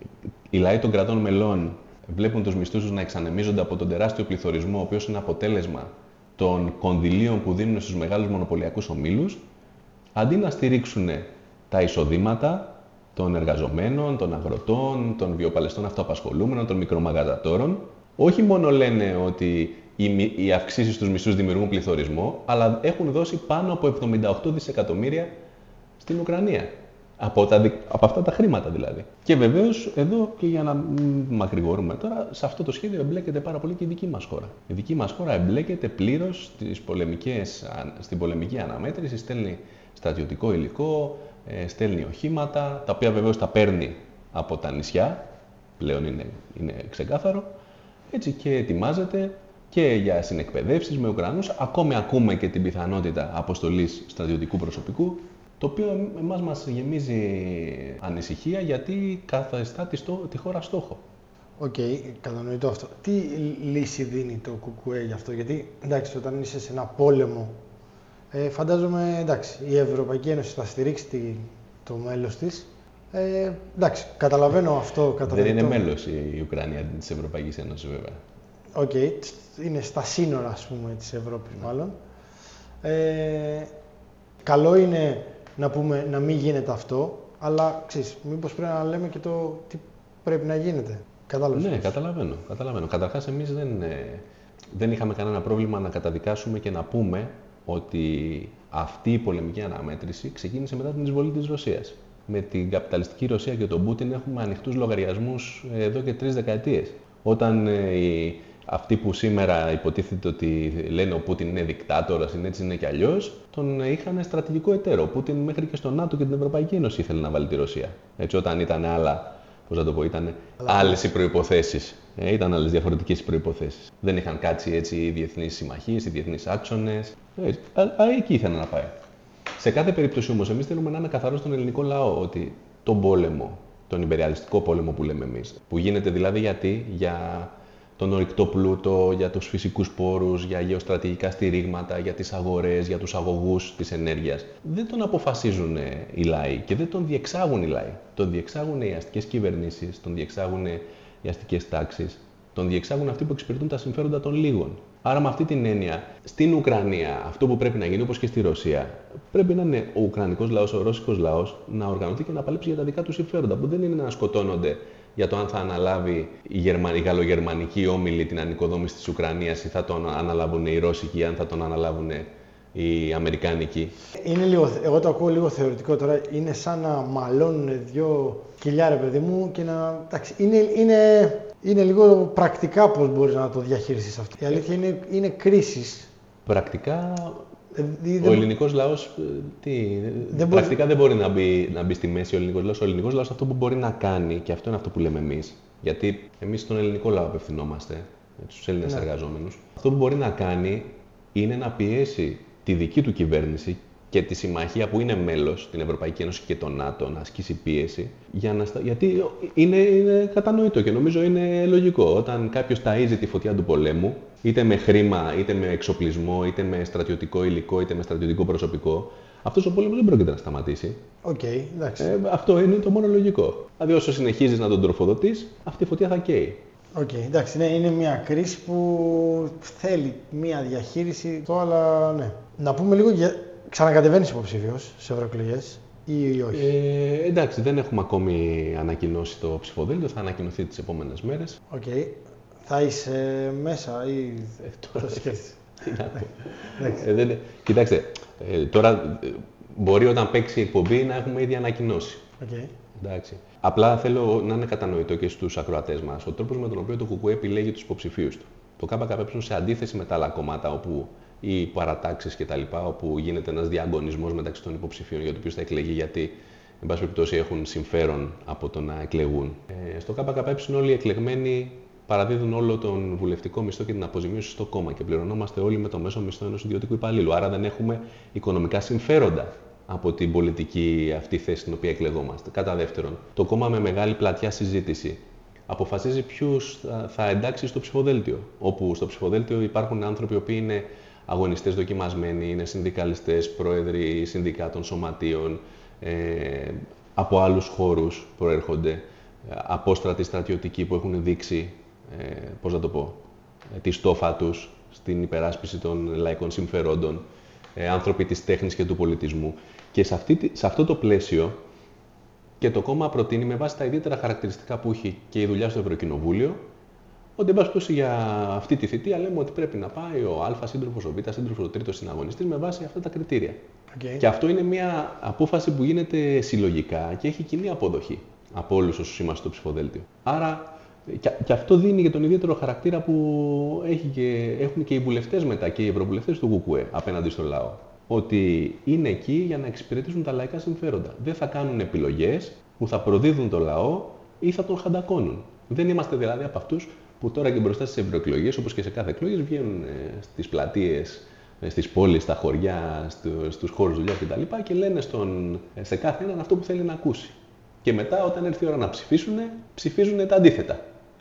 οι λαοί των κρατών μελών βλέπουν τους μισθούς τους να εξανεμίζονται από τον τεράστιο πληθωρισμό, ο οποίος είναι αποτέλεσμα των κονδυλίων που δίνουν στους μεγάλους μονοπωλιακούς ομίλους, αντί να στηρίξουν τα εισοδήματα των εργαζομένων, των αγροτών, των βιοπαλαιστών αυτοαπασχολούμενων, των μικρομαγαζατόρων, όχι μόνο λένε ότι οι αυξήσεις στους μισθούς δημιουργούν πληθωρισμό, αλλά έχουν δώσει πάνω από εβδομήντα οκτώ δισεκατομμύρια στην Ουκρανία. Από, τα, από αυτά τα χρήματα δηλαδή. Και βεβαίως, εδώ και για να μην μακρηγορούμε τώρα, σε αυτό το σχέδιο εμπλέκεται πάρα πολύ και η δική μας χώρα. Η δική μας χώρα εμπλέκεται πλήρως στις πολεμικές, στην πολεμική αναμέτρηση, στέλνει στρατιωτικό υλικό, στέλνει οχήματα, τα οποία βεβαίως τα παίρνει από τα νησιά, πλέον είναι, είναι ξεκάθαρο, έτσι και ετοιμάζεται και για συνεκπαιδεύσεις με Ουκρανούς. Ακόμη ακούμε και την πιθανότητα αποστολής στρατιωτικού προσωπικού, το οποίο εμάς μας γεμίζει ανησυχία γιατί καθιστά τη χώρα στόχο. Οκ, okay, κατανοητό αυτό. Τι λύση δίνει το ΚΚΕ γι' αυτό? Γιατί εντάξει, όταν είσαι σε ένα πόλεμο, ε, φαντάζομαι εντάξει, η Ευρωπαϊκή Ένωση θα στηρίξει τη, το μέλος της. Ε, εντάξει, καταλαβαίνω αυτό. Δεν είναι μέλος η Ουκρανία της Ευρωπαϊκής Ένωσης, βέβαια. Οκ, okay, είναι στα σύνορα, ας πούμε, της Ευρώπης, ναι. μάλλον. Ε, καλό είναι να πούμε να μην γίνεται αυτό, αλλά ξέρεις, μήπως πρέπει να λέμε και το τι πρέπει να γίνεται. Κατάλαβες? Ναι, καταλαβαίνω, καταλαβαίνω. Καταρχάς, εμείς δεν, δεν είχαμε κανένα πρόβλημα να καταδικάσουμε και να πούμε ότι αυτή η πολεμική αναμέτρηση ξεκίνησε μετά την εισβολή της Ρωσίας. Με την καπιταλιστική Ρωσία και τον Πούτιν έχουμε ανοιχτούς λογαριασμούς εδώ και τρεις δεκαετίες. Όταν οι, αυτοί που σήμερα υποτίθεται ότι λένε ο Πούτιν είναι δικτάτορας, είναι έτσι, είναι κι αλλιώς, τον είχαν στρατηγικό εταίρο. Ο Πούτιν μέχρι και στο ΝΑΤΟ και την Ευρωπαϊκή Ένωση ήθελε να βάλει τη Ρωσία. Έτσι, όταν ήταν άλλα, πώς να το πω, ήταν άλλες οι προϋποθέσεις. Ε, ήταν άλλες διαφορετικές οι προϋποθέσεις. Δεν είχαν κάτσει έτσι οι διεθνείς συμμαχίες, οι διεθνείς άξονες. Ε, α, α, εκεί ήθελε να πάει. Σε κάθε περίπτωση όμως, εμείς θέλουμε να είναι καθαρό στον ελληνικό λαό ότι τον πόλεμο, τον υπεριαλιστικό πόλεμο που λέμε εμείς, που γίνεται δηλαδή γιατί, για τον ορυκτό πλούτο, για τους φυσικούς πόρους, για γεωστρατηγικά στηρίγματα, για τις αγορές, για τους αγωγούς της ενέργειας, δεν τον αποφασίζουν οι λαοί και δεν τον διεξάγουν οι λαοί. Τον διεξάγουν οι αστικές κυβερνήσεις, τον διεξάγουν οι αστικές τάξεις, τον διεξάγουν αυτοί που εξυπηρετούν τα συμφέροντα των λίγων. Άρα, με αυτή την έννοια, στην Ουκρανία, αυτό που πρέπει να γίνει, όπως και στη Ρωσία, πρέπει να είναι ο Ουκρανικός λαός, ο Ρώσικος λαός, να οργανωθεί και να παλέψει για τα δικά του συμφέροντα, που δεν είναι να σκοτώνονται για το αν θα αναλάβει η, Γερμα... η γαλλογερμανική όμιλη την ανοικοδόμηση της Ουκρανίας ή θα τον αναλάβουν οι Ρώσικοι ή αν θα τον αναλάβουν οι Αμερικάνικοι. Είναι λίγο, εγώ το ακούω λίγο θεωρητικό τώρα. Είναι σαν να μαλώνουν δυο κοιλιά, ρε παιδί μου, και να. Εντάξει, είναι, είναι, είναι λίγο πρακτικά πώς μπορείς να το διαχειριστείς αυτό. Η αλήθεια είναι, είναι κρίσεις. Πρακτικά. Ε, ο δεν... ελληνικός λαός, τι, δεν πρακτικά μπορεί... δεν μπορεί να μπει, να μπει στη μέση ο ελληνικός λαός. Ο ελληνικός λαός αυτό που μπορεί να κάνει, και αυτό είναι αυτό που λέμε εμείς, γιατί εμείς στον ελληνικό λαό απευθυνόμαστε, στους Έλληνες ναι. εργαζόμενους, αυτό που μπορεί να κάνει είναι να πιέσει τη δική του κυβέρνηση και τη συμμαχία που είναι μέλος, την Ευρωπαϊκή Ένωση και το ΝΑΤΟ, να ασκήσει πίεση, για να, γιατί είναι, είναι κατανοητό και νομίζω είναι λογικό. Όταν κάποιος ταΐζει τη φωτιά του πολέμου, είτε με χρήμα, είτε με εξοπλισμό, είτε με στρατιωτικό υλικό, είτε με στρατιωτικό προσωπικό, αυτός ο πόλεμος δεν πρόκειται να σταματήσει. Okay, εντάξει. Ε, αυτό είναι το μόνο λογικό. Δηλαδή, όσο συνεχίζεις να τον τροφοδοτείς, αυτή η φωτιά θα καίει. Οκ, okay, εντάξει, ναι, είναι μια κρίση που θέλει μια διαχείριση, το, αλλά ναι. Να πούμε λίγο για... Ξανακατεβαίνεις υποψήφιος σε ευρωεκλογές. ή όχι? Ε, εντάξει, δεν έχουμε ακόμη ανακοινώσει το ψηφοδέλτιο, θα ανακοινωθεί τις επόμενες μέρες. Οκ. Okay. Θα είσαι μέσα ή ε, τώρα, το σκέφτεσαι? Τι να πω. ε, δεν, κοιτάξτε, ε, τώρα ε, μπορεί όταν παίξει η εκπομπή να έχουμε ήδη ανακοινώσει. Okay. Εντάξει. Απλά θέλω να είναι κατανοητό και στους ακροατές μας ο τρόπος με τον οποίο το ΚΚΕ επιλέγει τους υποψηφίους του. Το ΚΚΕ, σε αντίθεση με τα άλλα κόμματα όπου ή παρατάξεις κτλ., όπου γίνεται ένας διαγωνισμός μεταξύ των υποψηφίων για το ποιος θα εκλεγεί, γιατί εν πάση περιπτώσει έχουν συμφέρον από το να εκλεγούν. Ε, στο ΚΚΕ όλοι οι εκλεγμένοι παραδίδουν όλο τον βουλευτικό μισθό και την αποζημίωση στο κόμμα και πληρωνόμαστε όλοι με το μέσο μισθό ενός ιδιωτικού υπαλλήλου. Άρα δεν έχουμε οικονομικά συμφέροντα από την πολιτική αυτή θέση στην οποία εκλεγόμαστε. Κατά δεύτερον, το κόμμα με μεγάλη πλατιά συζήτηση αποφασίζει ποιους θα εντάξει στο ψηφοδέλτιο. Όπου στο ψηφοδέλτιο υπάρχουν άνθρωποι που είναι αγωνιστές δοκιμασμένοι, είναι συνδικαλιστές, πρόεδροι συνδικάτων, σωματείων, ε, από άλλους χώρους προέρχονται, απόστρατοι στρατιωτικοί που έχουν δείξει, ε, πώς να το πω, τη στόφα τους στην υπεράσπιση των λαϊκών συμφερόντων, ε, άνθρωποι της τέχνης και του πολιτισμού. Και σε, αυτή, σε αυτό το πλαίσιο και το κόμμα προτείνει, με βάση τα ιδιαίτερα χαρακτηριστικά που έχει και η δουλειά στο Ευρωκοινοβούλιο, ότι εν πάση περιπτώσει για αυτή τη θητεία λέμε ότι πρέπει να πάει ο Α σύντροφος, ο Β σύντροφος, ο τρίτος συναγωνιστής με βάση αυτά τα κριτήρια. Okay. Και αυτό είναι μια απόφαση που γίνεται συλλογικά και έχει κοινή αποδοχή από όλους όσους είμαστε στο ψηφοδέλτιο. Άρα και, και αυτό δίνει και τον ιδιαίτερο χαρακτήρα που έχει και, έχουν και οι βουλευτές μετά και οι ευρωβουλευτές του ΚΚΕ απέναντι στο λαό. Ότι είναι εκεί για να εξυπηρετήσουν τα λαϊκά συμφέροντα. Δεν θα κάνουν επιλογές που θα προδίδουν το λαό ή θα τον χαντακώνουν. Δεν είμαστε δηλαδή από αυτούς που τώρα και μπροστά στις ευρωεκλογές, όπως και σε κάθε εκλογές, βγαίνουν στις πλατείες, στις πόλεις, στα χωριά, στους χώρους δουλειάς κτλ. Και, και λένε στον, σε κάθε έναν αυτό που θέλει να ακούσει. Και μετά, όταν έρθει η ώρα να ψηφίσουν, ψηφίζουν τα αντίθετα.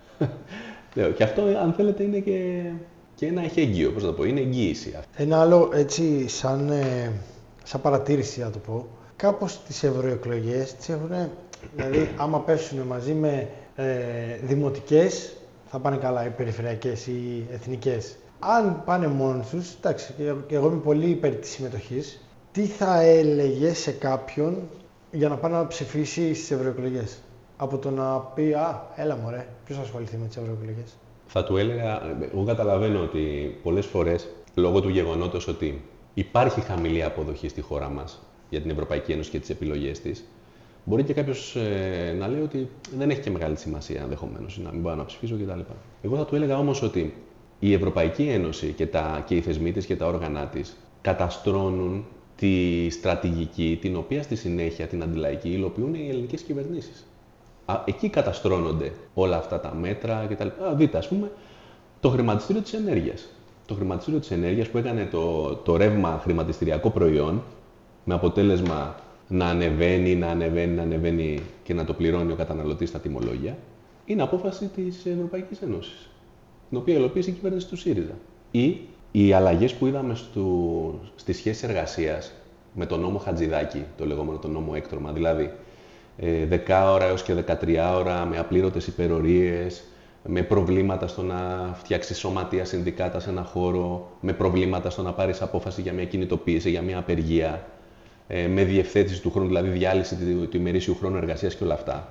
Και αυτό, αν θέλετε, είναι και, και ένα εχέγγυο, πώς να το πω, είναι εγγύηση. Ένα άλλο, έτσι, σαν, ε, σαν παρατήρηση, να το πω, κάπως τις ευρωεκλογές τις έχουν, δηλαδή, άμα πέσουν μαζί με ε, δημοτικές, θα πάνε καλά οι περιφερειακές ή εθνικές. Αν πάνε μόνοι τους, εντάξει, και εγώ είμαι πολύ υπέρ της συμμετοχής, τι θα έλεγε σε κάποιον για να πάει να ψηφίσει στις ευρωεκλογές? Από το να πει, α, έλα μωρέ, ποιος θα ασχοληθεί με τις ευρωεκλογές? Θα του έλεγα, εγώ καταλαβαίνω ότι πολλές φορές, λόγω του γεγονότος ότι υπάρχει χαμηλή αποδοχή στη χώρα μας για την Ευρωπαϊκή Ένωση και τις επιλογές της, μπορεί και κάποιος ε, να λέει ότι δεν έχει και μεγάλη σημασία ενδεχομένως να μην πάω να ψηφίσω κτλ. Εγώ θα του έλεγα όμως ότι η Ευρωπαϊκή Ένωση και, τα, και οι θεσμοί της και τα όργανα της καταστρώνουν τη στρατηγική, την οποία στη συνέχεια την αντιλαϊκή υλοποιούν οι ελληνικές κυβερνήσεις. Α, εκεί καταστρώνονται όλα αυτά τα μέτρα κτλ. Α, δείτε, ας πούμε, το χρηματιστήριο της ενέργειας. Το χρηματιστήριο της ενέργειας που έκανε το, το ρεύμα χρηματιστηριακό προϊόν, με αποτέλεσμα να ανεβαίνει, να ανεβαίνει, να ανεβαίνει και να το πληρώνει ο καταναλωτής στα τιμολόγια, είναι απόφαση της Ευρωπαϊκής Ένωσης, την οποία υλοποίησε η κυβέρνηση του ΣΥΡΙΖΑ. Ή οι αλλαγές που είδαμε στο, στις σχέσεις εργασίας με τον νόμο Χατζηδάκη, το λεγόμενο τον νόμο έκτρωμα, δηλαδή ε, δέκα ώρα έως και δεκατρία ώρα με απλήρωτες υπερορίες, με προβλήματα στο να φτιάξεις σωματεία συνδικάτα σε ένα χώρο, με προβλήματα στο να πάρεις απόφαση για μια κινητοποίηση, για μια απεργία, ε, με διευθέτηση του χρόνου, δηλαδή διάλυση του, του ημερήσιου χρόνου εργασίας και όλα αυτά,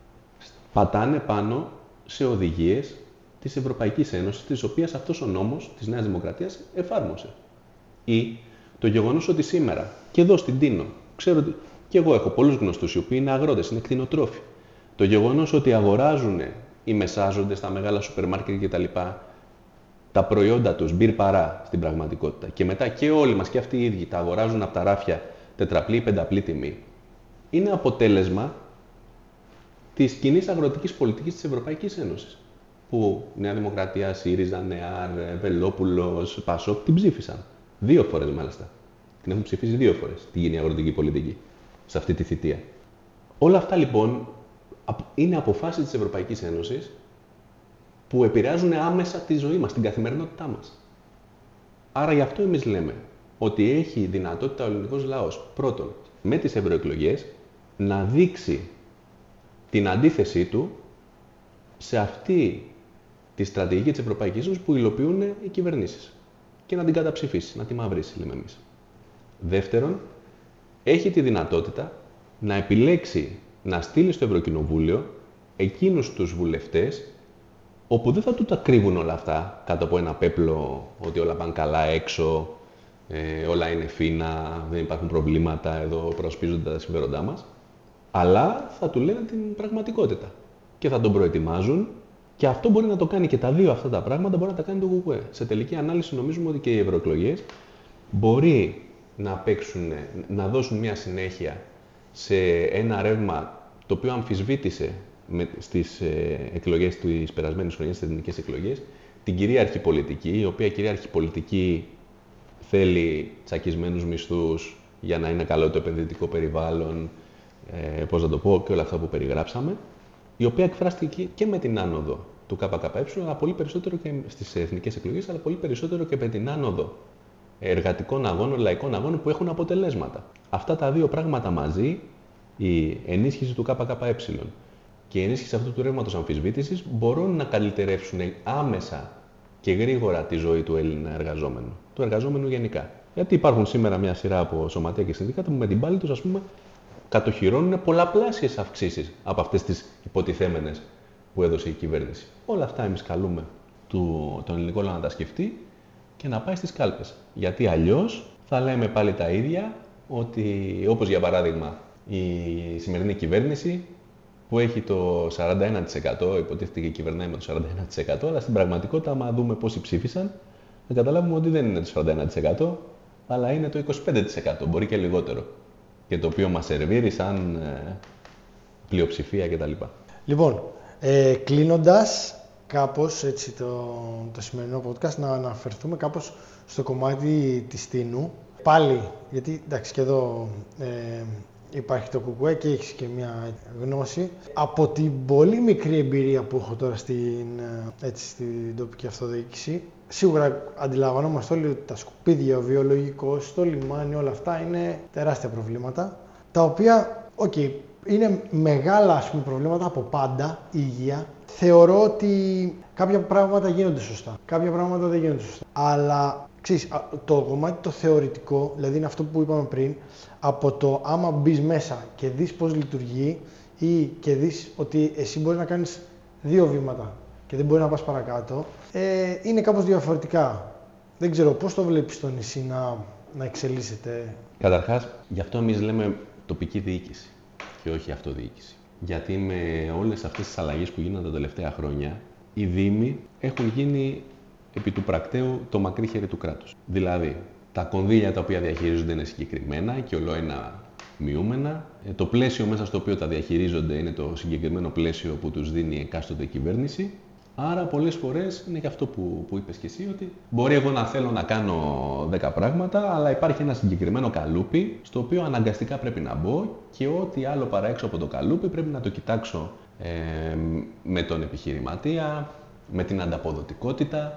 πατάνε πάνω σε οδηγίες της Ευρωπαϊκής Ένωσης, τις οποίες αυτός ο νόμος της Νέας Δημοκρατίας εφάρμοσε. Ή το γεγονός ότι σήμερα, και εδώ στην Τίνο, ξέρω ότι και εγώ έχω πολλούς γνωστούς οι οποίοι είναι αγρότες, είναι κτηνοτρόφοι. Το γεγονός ότι αγοράζουν ή μεσάζονται στα μεγάλα σούπερ μάρκετ κτλ. Τα προϊόντα τους, μπυρ παρά στην πραγματικότητα, και μετά και όλοι μας και αυτοί οι ίδιοι τα αγοράζουν από τα ράφια τετραπλή ή πενταπλή τιμή, είναι αποτέλεσμα της κοινής αγροτικής πολιτικής της Ευρωπαϊκής Ένωσης. Που Νέα Δημοκρατία, ΣΥΡΙΖΑ, ΝΕΑΡ, Βελόπουλος, ΠΑΣΟΚ την ψήφισαν. Δύο φορές μάλιστα. Την έχουν ψηφίσει δύο φορές την κοινή αγροτική πολιτική σε αυτή τη θητεία. Όλα αυτά λοιπόν είναι αποφάσεις της Ευρωπαϊκής Ένωσης που επηρεάζουν άμεσα τη ζωή μας, την καθημερινότητά μας. Άρα γι' αυτό εμείς λέμε ότι έχει δυνατότητα ο ελληνικός λαός πρώτον με τις ευρωεκλογές να δείξει την αντίθεσή του σε αυτή τη στρατηγική της Ευρωπαϊκής Ένωσης που υλοποιούν οι κυβερνήσεις και να την καταψηφίσει, να τη μαυρίσει, λέμε εμείς. Δεύτερον, έχει τη δυνατότητα να επιλέξει να στείλει στο Ευρωκοινοβούλιο εκείνους τους βουλευτές όπου δεν θα του τα κρύβουν όλα αυτά κάτω από ένα πέπλο ότι όλα πάνε καλά έξω, ε, όλα είναι φίνα, δεν υπάρχουν προβλήματα, εδώ προασπίζονται τα συμφέροντά μας, αλλά θα του λένε την πραγματικότητα και θα τον προετοιμάζουν. Και αυτό μπορεί να το κάνει και τα δύο αυτά τα πράγματα, μπορεί να τα κάνει το ΚΚΕ. Σε τελική ανάλυση νομίζουμε ότι και οι ευρωεκλογές μπορεί να παίξουν, να δώσουν μια συνέχεια σε ένα ρεύμα το οποίο αμφισβήτησε με, στις ε, εκλογές της περασμένης χρονιάς, στις εθνικές εκλογές, την κυρίαρχη πολιτική, η οποία κυρίαρχη πολιτική θέλει τσακισμένους μισθούς για να είναι καλό το επενδυτικό περιβάλλον, ε, πώς να το πω, και όλα αυτά που περιγράψαμε, η οποία εκφράστηκε και με την άνοδο του ΚΚΕ, αλλά πολύ περισσότερο και στις εθνικές εκλογές, αλλά πολύ περισσότερο και με την άνοδο εργατικών αγώνων, λαϊκών αγώνων που έχουν αποτελέσματα. Αυτά τα δύο πράγματα μαζί, η ενίσχυση του ΚΚΕ και η ενίσχυση αυτού του ρεύματος αμφισβήτησης, μπορούν να καλυτερεύσουν άμεσα και γρήγορα τη ζωή του Έλληνα εργαζόμενου, του εργαζόμενου γενικά. Γιατί υπάρχουν σήμερα μια σειρά από σωματεία και συνδικάτα που με την πάλη τους, ας πούμε, κατοχυρώνουν πολλαπλάσιες αυξήσεις από αυτές τις υποτιθέμενες που έδωσε η κυβέρνηση. Όλα αυτά εμείς καλούμε του, τον ελληνικό λαό να τα σκεφτεί και να πάει στις κάλπες. Γιατί αλλιώς θα λέμε πάλι τα ίδια, ότι όπως για παράδειγμα η σημερινή κυβέρνηση που έχει το σαράντα ένα τοις εκατό, υποτίθεται και κυβερνάει με το σαράντα ένα τοις εκατό, αλλά στην πραγματικότητα, άμα δούμε πόσοι ψήφισαν, θα καταλάβουμε ότι δεν είναι το σαράντα ένα τοις εκατό, αλλά είναι το είκοσι πέντε τοις εκατό, μπορεί και λιγότερο. Και το οποίο μας σερβίρει σαν ε, πλειοψηφία κτλ. Λοιπόν, ε, κλείνοντας κάπως έτσι το, το σημερινό podcast, να αναφερθούμε κάπως στο κομμάτι της Τίνου. Πάλι, γιατί εντάξει και εδώ ε, υπάρχει το ΚΚΕ και έχεις και μια γνώση. Από την πολύ μικρή εμπειρία που έχω τώρα στην, έτσι, στην τοπική αυτοδιοίκηση, σίγουρα αντιλαμβανόμαστε όλοι ότι τα σκουπίδια, ο βιολογικός, το λιμάνι, όλα αυτά είναι τεράστια προβλήματα, τα οποία, οκ, okay, είναι μεγάλα ας πούμε, προβλήματα από πάντα, η υγεία. Θεωρώ ότι κάποια πράγματα γίνονται σωστά, κάποια πράγματα δεν γίνονται σωστά. Αλλά ξέρεις, το κομμάτι το θεωρητικό, δηλαδή είναι αυτό που είπαμε πριν, από το άμα μπεις μέσα και δεις πώς λειτουργεί ή και δεις ότι εσύ μπορείς να κάνεις δύο βήματα και δεν μπορεί να πας παρακάτω, ε, είναι κάπως διαφορετικά. Δεν ξέρω πώς το βλέπεις στο νησί να, να εξελίσσεται. Καταρχάς, γι' αυτό εμείς λέμε τοπική διοίκηση και όχι αυτοδιοίκηση. Γιατί με όλες αυτές τις αλλαγές που γίνονται τα τελευταία χρόνια, οι δήμοι έχουν γίνει επί του πρακτέου το μακρύ χέρι του κράτους. Δηλαδή, τα κονδύλια τα οποία διαχειρίζονται είναι συγκεκριμένα και ολοένα μειούμενα. Το πλαίσιο μέσα στο οποίο τα διαχειρίζονται είναι το συγκεκριμένο πλαίσιο που τους δίνει η εκάστοτε κυβέρνηση. Άρα, πολλές φορές είναι και αυτό που, που είπες και εσύ, ότι μπορεί εγώ να θέλω να κάνω δέκα πράγματα, αλλά υπάρχει ένα συγκεκριμένο καλούπι, στο οποίο αναγκαστικά πρέπει να μπω και ό,τι άλλο παρά έξω από το καλούπι πρέπει να το κοιτάξω ε, με τον επιχειρηματία, με την ανταποδοτικότητα,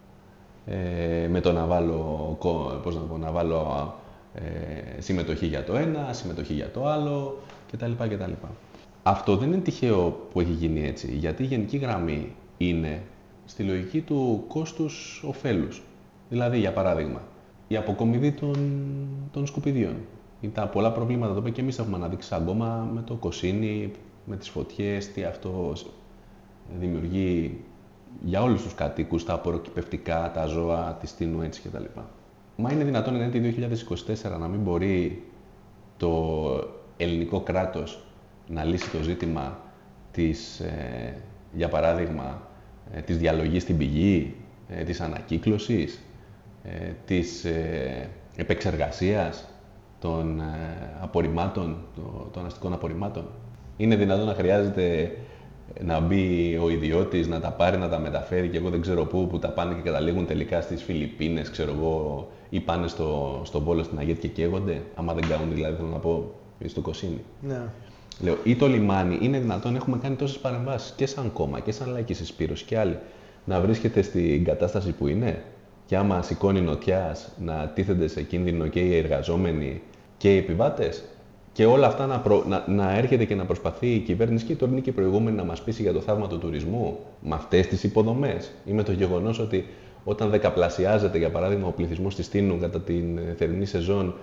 ε, με το να βάλω, πώς να πω, να βάλω ε, συμμετοχή για το ένα, συμμετοχή για το άλλο κτλ. κτλ. Αυτό δεν είναι τυχαίο που έχει γίνει έτσι, γιατί η γενική γραμμή είναι στη λογική του κόστους-οφέλους. Δηλαδή, για παράδειγμα, η αποκομιδή των, των σκουπιδιών. Τα πολλά προβλήματα τα οποία και εμείς έχουμε αναδείξει ακόμα με το κοσίνι, με τις φωτιές, τι αυτό δημιουργεί για όλους τους κατοίκους, τα απορροκυπευτικά, τα ζώα, τη Τίνου, έτσι κτλ. Μα είναι δυνατόν εν έτη δύο χιλιάδες είκοσι τέσσερα να μην μπορεί το ελληνικό κράτος να λύσει το ζήτημα της, ε, για παράδειγμα, ε, της διαλογής στην πηγή, ε, της ανακύκλωσης, ε, της ε, επεξεργασίας των ε, απορριμμάτων, το, των αστικών απορριμμάτων. Είναι δυνατόν να χρειάζεται να μπει ο ιδιώτης, να τα πάρει, να τα μεταφέρει και εγώ δεν ξέρω πού, που τα πάνε και καταλήγουν τελικά στις Φιλιππίνες, ξέρω εγώ, ή πάνε στο, στον Πόλο, στην Αγέτη και καίγονται, άμα δεν κάνουν δηλαδή, θέλω να πω, στο Κοσίνι. Ναι. Λέω, ή το λιμάνι, είναι δυνατόν, έχουμε κάνει τόσες παρεμβάσεις και σαν κόμμα και σαν Λαϊκή Συσπήρωση και άλλοι, να βρίσκεται στην κατάσταση που είναι και άμα σηκώνει νοτιάς να τίθενται σε κίνδυνο και οι εργαζόμενοι και οι επιβάτες και όλα αυτά να, προ... να, να έρχεται και να προσπαθεί η κυβέρνηση και η τωρινή και η προηγούμενη να μας πείσει για το θαύμα του τουρισμού με αυτές τις υποδομές ή με το γεγονός ότι όταν δεκαπλασιάζεται, για παράδειγμα, ο πληθυσμός της Τίνου κατά την θερινή σεζόν,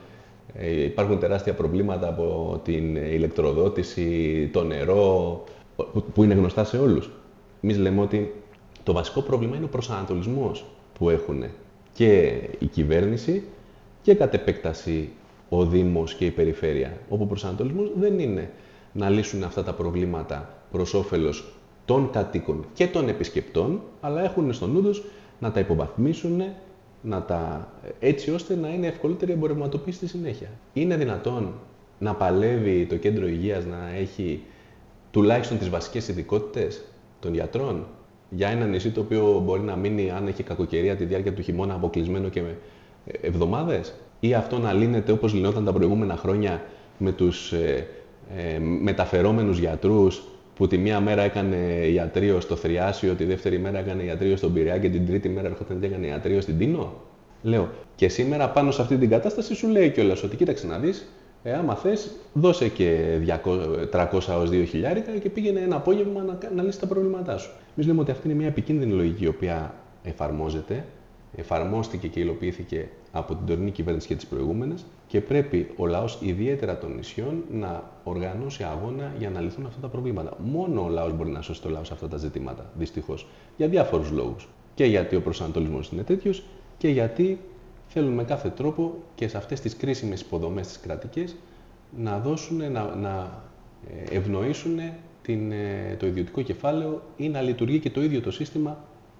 Ε, υπάρχουν τεράστια προβλήματα από την ηλεκτροδότηση, το νερό, που, που είναι γνωστά σε όλους. Εμείς λέμε ότι το βασικό πρόβλημα είναι ο προσανατολισμός που έχουν και η κυβέρνηση και κατ' επέκταση ο Δήμος και η Περιφέρεια. Όπου ο προσανατολισμός δεν είναι να λύσουν αυτά τα προβλήματα προς όφελος των κατοίκων και των επισκεπτών, αλλά έχουν στο νου τους να τα υποβαθμίσουν, να τα... έτσι ώστε να είναι ευκολότερη εμπορευματοποίηση στη συνέχεια. Είναι δυνατόν να παλεύει το κέντρο υγείας να έχει τουλάχιστον τις βασικές ειδικότητες των γιατρών για ένα νησί το οποίο μπορεί να μείνει, αν έχει κακοκαιρία, τη διάρκεια του χειμώνα αποκλεισμένο και με εβδομάδες, ή αυτό να λύνεται όπως λυνόταν τα προηγούμενα χρόνια με τους ε, ε, μεταφερόμενους γιατρούς, που τη μία μέρα έκανε ιατρείο στο Θριάσιο, τη δεύτερη μέρα έκανε ιατρείο στον Πειραιά και την τρίτη μέρα έρχονταν και έκανε ιατρείο στην Τίνο. Λέω, και σήμερα πάνω σε αυτή την κατάσταση σου λέει κιόλας ότι κοίταξε να δεις, ε, άμα θες, δώσε και τριακόσια έως δύο χιλιάρικα και πήγαινε ένα απόγευμα να, να λύσει τα προβλήματά σου. Εμείς λέμε ότι αυτή είναι μια επικίνδυνη λογική η οποία εφαρμόζεται, εφαρμόστηκε και υλοποιήθηκε από την τωρινή κυβέρνηση και τις προηγούμενες και πρέπει ο λαός, ιδιαίτερα των νησιών, να οργανώσει αγώνα για να λυθούν αυτά τα προβλήματα. Μόνο ο λαός μπορεί να σώσει το λαό σε αυτά τα ζητήματα, δυστυχώς. Για διάφορους λόγους. Και γιατί ο προσανατολισμός είναι τέτοιος και γιατί θέλουν με κάθε τρόπο και σε αυτές τις κρίσιμες υποδομές τις κρατικές να δώσουν, να, να ευνοήσουν την, το ιδιωτικό κεφάλαιο ή να λειτουργεί και το ίδιο το σύστημα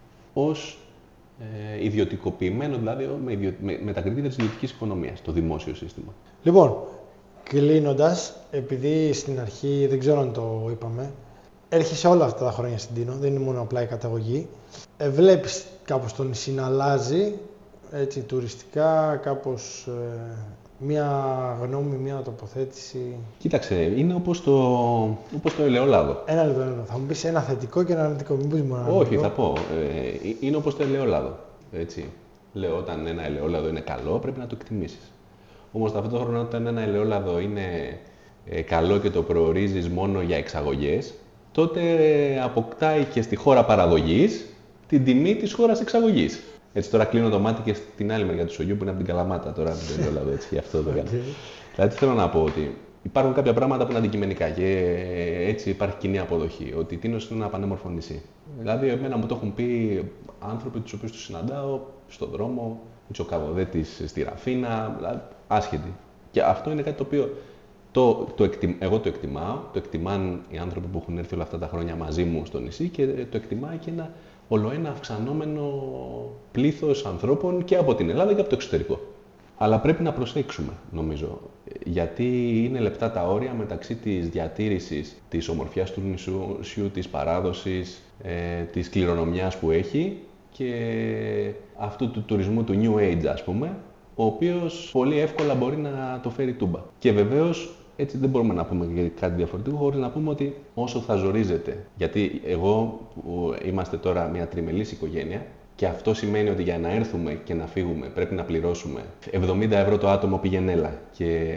ως Ε, ιδιωτικοποιημένο, δηλαδή με, ιδιο... με, με τα κριτήρια της ιδιωτικής οικονομίας, το δημόσιο σύστημα. Λοιπόν, κλείνοντας, επειδή στην αρχή δεν ξέρω αν το είπαμε, έρχεσαι όλα αυτά τα χρόνια στην Τίνο, δεν είναι μόνο απλά η καταγωγή. Ε, βλέπεις κάπως το νησί να αλλάζει, έτσι, τουριστικά, κάπως ε, μία γνώμη, μία τοποθέτηση. Κοίταξε, είναι όπως το, όπως το ελαιόλαδο. Ένα λεπτό, ένα λεπτό. Θα μου πεις ένα θετικό και ένα αρνητικό. Μην πεις μόνο ένα Όχι, αρνητικό. θα πω. Ε, είναι όπως το ελαιόλαδο. Έτσι. Λέω, όταν ένα ελαιόλαδο είναι καλό, πρέπει να το εκτιμήσεις. Όμως ταυτόχρονα, όταν ένα ελαιόλαδο είναι ε, καλό και το προορίζεις μόνο για εξαγωγές, τότε ε, αποκτάει και στη χώρα παραγωγής την τιμή της χώρας εξαγωγής. Έτσι, τώρα κλείνω το μάτι και στην άλλη μεριά του Σογιού που είναι από την Καλαμάτα. Τώρα το ελαιόλαδο, έτσι, γι' αυτό το κάνω. Okay. Δηλαδή, θέλω να πω ότι υπάρχουν κάποια πράγματα που είναι αντικειμενικά και έτσι υπάρχει κοινή αποδοχή. Ότι η Τίνος είναι ένα πανέμορφο νησί. Δηλαδή, εμένα μου το έχουν πει άνθρωποι τους οποίους τους συναντάω στον δρόμο, Μητσοκαβοδέτης στη Ραφίνα, δηλαδή, άσχετοι. Και αυτό είναι κάτι το οποίο το, το εκτι, εγώ το εκτιμάω, το εκτιμάνε οι άνθρωποι που έχουν έρθει όλα αυτά τα χρόνια μαζί μου στο νησί και το εκτιμάει και ένα ολοένα αυξανόμενο πλήθος ανθρώπων και από την Ελλάδα και από το εξωτερικό. Αλλά πρέπει να προσέξουμε, νομίζω, γιατί είναι λεπτά τα όρια μεταξύ της διατήρησης της ομορφιάς του νησιού, της παράδοσης, ε, της κληρονομιάς που έχει και αυτού του τουρισμού του New Age, ας πούμε, ο οποίος πολύ εύκολα μπορεί να το φέρει τούμπα. Και βεβαίως, έτσι δεν μπορούμε να πούμε κάτι διαφορετικό, χωρίς να πούμε ότι όσο θα ζορίζεται, γιατί εγώ που είμαστε τώρα μια τριμελής οικογένεια, και αυτό σημαίνει ότι για να έρθουμε και να φύγουμε πρέπει να πληρώσουμε εβδομήντα ευρώ το άτομο πηγενέλα και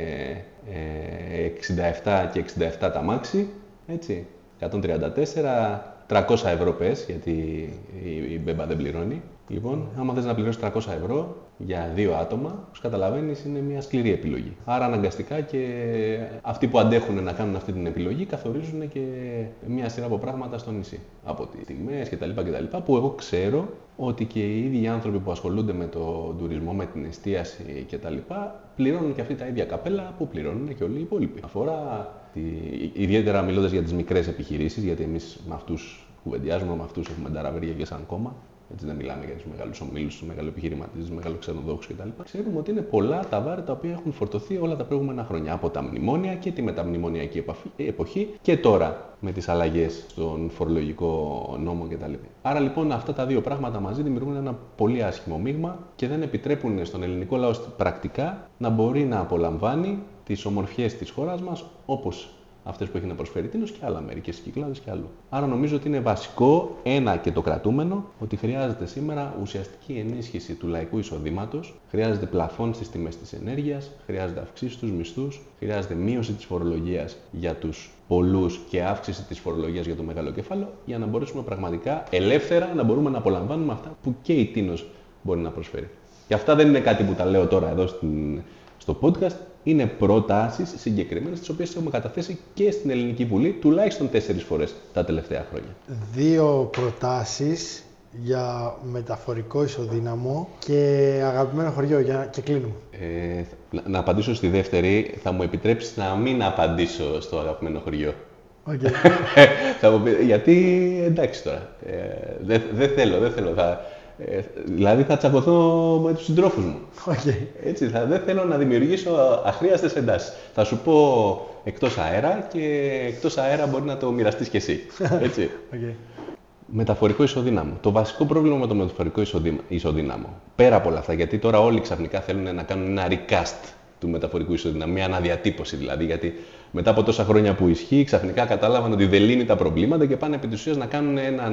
ε, εξήντα επτά και εξήντα επτά τα μάξι, έτσι, εκατόν τριάντα τέσσερα, τριακόσια ευρώ πες, γιατί η, η μπέμπα δεν πληρώνει. Λοιπόν, άμα θες να πληρώσεις τριακόσια ευρώ για δύο άτομα, όπως καταλαβαίνεις, είναι μια σκληρή επιλογή. Άρα αναγκαστικά και αυτοί που αντέχουν να κάνουν αυτή την επιλογή καθορίζουν και μια σειρά από πράγματα στο νησί. Από τις τιμές κτλ. κτλ. Που εγώ ξέρω ότι και οι ίδιοι άνθρωποι που ασχολούνται με τον τουρισμό, με την εστίαση κτλ. Πληρώνουν και αυτοί τα ίδια καπέλα που πληρώνουν και όλοι οι υπόλοιποι. Αφορά τη... ιδιαίτερα μιλώντας για τις μικρές επιχειρήσεις, γιατί εμείς με αυτούς κουβεντιάζουμε, με αυτούς έχουμε ταραβέρια και σαν κόμμα. Έτσι δεν μιλάμε για τους μεγάλους ομίλους, τους μεγαλοεπιχειρηματίες, τους μεγαλοξενοδόχους κτλ. Ξέρουμε ότι είναι πολλά τα βάρη τα οποία έχουν φορτωθεί όλα τα προηγούμενα χρόνια. Από τα μνημόνια και τη μεταμνημονιακή εποχή και τώρα με τις αλλαγές στον φορολογικό νόμο κτλ. Άρα λοιπόν αυτά τα δύο πράγματα μαζί δημιουργούν ένα πολύ άσχημο μείγμα και δεν επιτρέπουν στον ελληνικό λαό πρακτικά να μπορεί να απολαμβάνει τις ομορφιές της χώρας μας όπως αυτές που έχει να προσφέρει η Τίνος και άλλα μέρη και στις Κυκλάδες και αλλού. Άρα νομίζω ότι είναι βασικό, ένα και το κρατούμενο, ότι χρειάζεται σήμερα ουσιαστική ενίσχυση του λαϊκού εισοδήματος, χρειάζεται πλαφόν στις τιμές της ενέργειας, χρειάζεται αυξήσει στους μισθούς, χρειάζεται μείωση της φορολογίας για τους πολλούς και αύξηση της φορολογίας για το μεγάλο κεφάλαιο, για να μπορέσουμε πραγματικά ελεύθερα να μπορούμε να απολαμβάνουμε αυτά που και η Τίνος μπορεί να προσφέρει. Και αυτά δεν είναι κάτι που τα λέω τώρα εδώ στην. Στο στο podcast είναι προτάσεις συγκεκριμένες, τις οποίες έχουμε καταθέσει και στην Ελληνική Βουλή τουλάχιστον τέσσερις φορές τα τελευταία χρόνια. Δύο προτάσεις για μεταφορικό ισοδύναμο και αγαπημένο χωριό για... και κλείνουμε. Ε, να απαντήσω στη δεύτερη, θα μου επιτρέψεις να μην απαντήσω στο αγαπημένο χωριό. Okay. Θα μου πει, γιατί εντάξει τώρα, ε, δεν δε θέλω, δεν θέλω. Θα, ε, δηλαδή θα τσακωθώ με τους συντρόφους μου. Okay. Έτσι, θα, δεν θέλω να δημιουργήσω αχρίαστες εντάσεις. Θα σου πω εκτός αέρα και εκτός αέρα μπορεί να το μοιραστείς κι εσύ. Έτσι. Okay. Μεταφορικό ισοδύναμο. Το βασικό πρόβλημα με το μεταφορικό ισοδύναμο, πέρα από όλα αυτά, γιατί τώρα όλοι ξαφνικά θέλουν να κάνουν ένα recast του μεταφορικού ισοδύναμου, μια αναδιατύπωση δηλαδή, γιατί μετά από τόσα χρόνια που ισχύει, ξαφνικά κατάλαβαν ότι δεν λύνει τα προβλήματα και πάνε επί της ουσίας να κάνουν ένα,